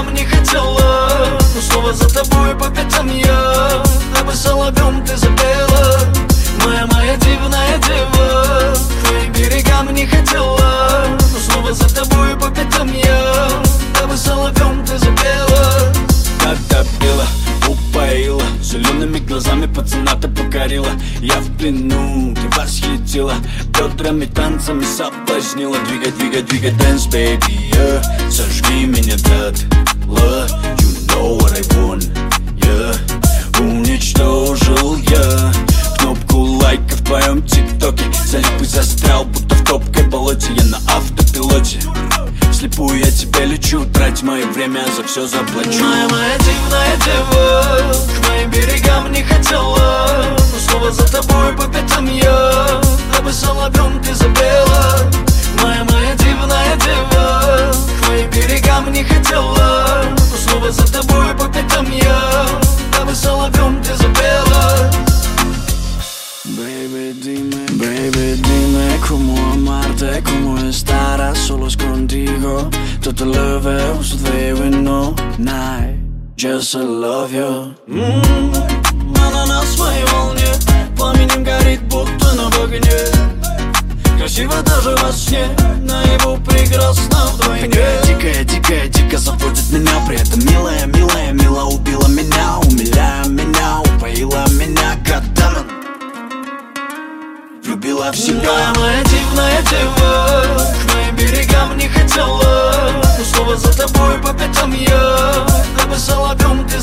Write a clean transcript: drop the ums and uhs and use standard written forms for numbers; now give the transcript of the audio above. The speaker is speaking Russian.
берегам не хотела, но снова за тобой по пятам я, дабы соловьем ты запела. Моя дивная дева, к твоим берегам не хотела, но снова за тобой по пятам я, дабы соловьем ты запела. Когда пила, упоила, зелеными глазами пацана ты покорила. Я в плену, ты восхитила, бедрами, танцами соблазнила. Двигай, двигай, двигай, dance, baby, yeah. Сожги меня дотла, you know what I want, yeah. Уничтожил я кнопку лайка в твоем тиктоке. Залип и застрял, будто в топкой болоте. Я на автопилоте, вслепую я тебя лечу. Трать мое время, за все заплачу. Моя дивная дева, к моим берегам не хотела, но снова за тобой по пятам я, дабы соловьем ты запела. Моя дивная дева, к моим берегам не хотела, но снова за тобой по пятам я, dove solовьем ты запела. Baby dime cómo amarte, cómo estar a solos contigo. Todo lo veo sucede en no night, just I love you. Она на своей волне, пламенем горит, будто на огне. Красиво даже во сне, наяву прекрасно вдвойне. Дикая, дикая, дико заводит меня, при этом милая, милая, мило убила меня, умиляя меня, упоила меня, goddammit, влюбила в себя. Моя дивная дева, к моим берегам не хотела, но снова за тобой по пятам я, дабы соловьем ты